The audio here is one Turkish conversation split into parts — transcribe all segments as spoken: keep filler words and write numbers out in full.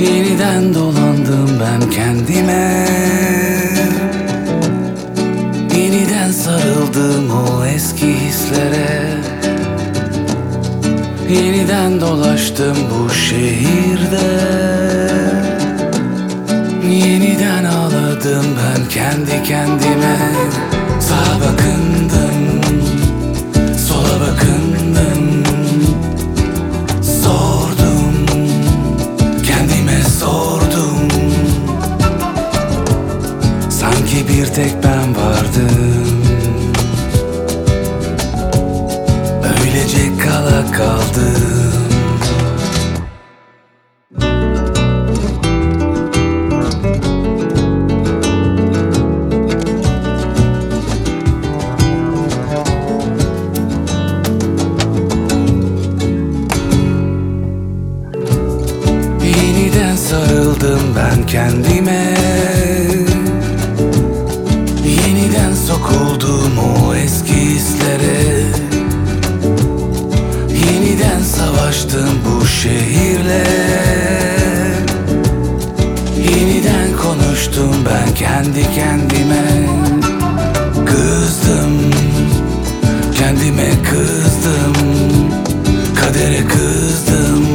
Yeniden dolandım ben kendime, yeniden sarıldım o eski hislere. Yeniden dolaştım bu şehirde, yeniden ağladım ben kendi kendime. Sağa bakındım, sola bakındım, sordum, kendime sordum. Sanki bir tek ben vardım, öylece kala kaldım. Yeniden sarıldım ben kendime, yeniden sokuldum o eski hislere. Yeniden savaştım bu şehirle, yeniden konuştum ben kendi kendime. Kızdım, kendime kızdım, kadere kızdım.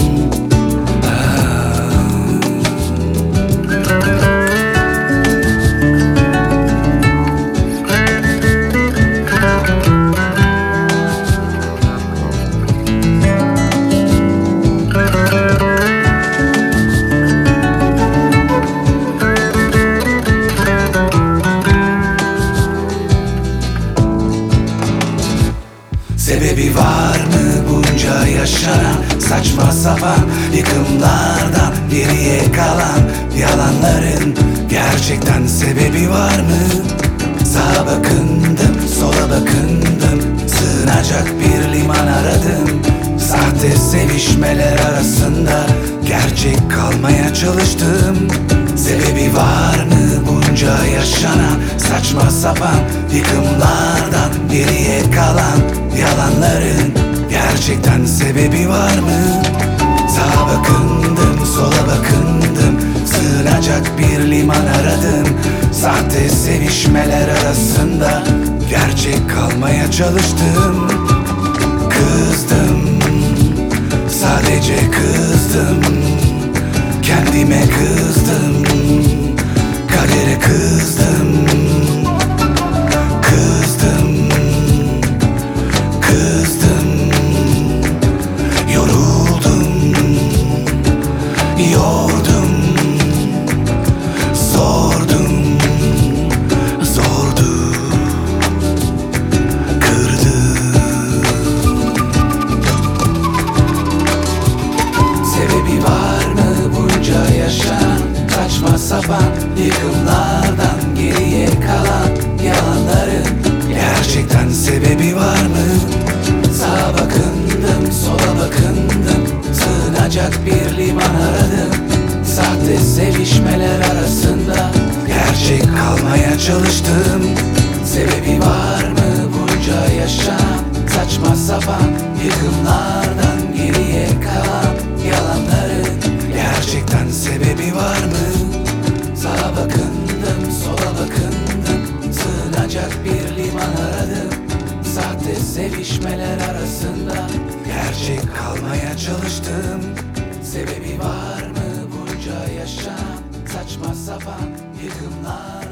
Sebebi var mı bunca yaşanan saçma sapan yıkımlardan geriye kalan yalanların? Gerçekten sebebi var mı? Sağa bakındım, sola bakındım, sığınacak bir liman aradım. Sahte sevişmeler arasında gerçek kalmaya çalıştım. Sebebi var mı bunca yaşanan saçma sapan yıkımlardan geriye kalan yalanların? Gerçekten sebebi var mı? Sağa bakındım, sola bakındım, sığınacak bir liman aradım. Sahte sevişmeler arasında gerçek kalmaya çalıştım. Kızdım, sadece kızdım, kendime kızdım, kadere kızdım. Kızdım, kızdım, yoruldum, yordum, sordum, zordu, kırdı. Sebebi var mı bunca yaşanan saçma sapan yıkımlardan geriye kalan yalanların? Gerçekten sebebi var mı? Sağa bakındım, sola bakındım, sığınacak bir liman aradım. Sahte sevişmeler arasında gerçek kalmaya çalıştım. Sebebi var mı bunca yaşanan saçma sapan yıkımlardan geriye kalan yalanların? Gerçekten sebebi var mı? Sağa bakındım, sola bakındım, sığınacak bir liman aradım. Sahte sevişmeler arasında gerçek kalmaya çalıştım. Sebebi var mı bunca yaşanan saçma sapan yıkımlar?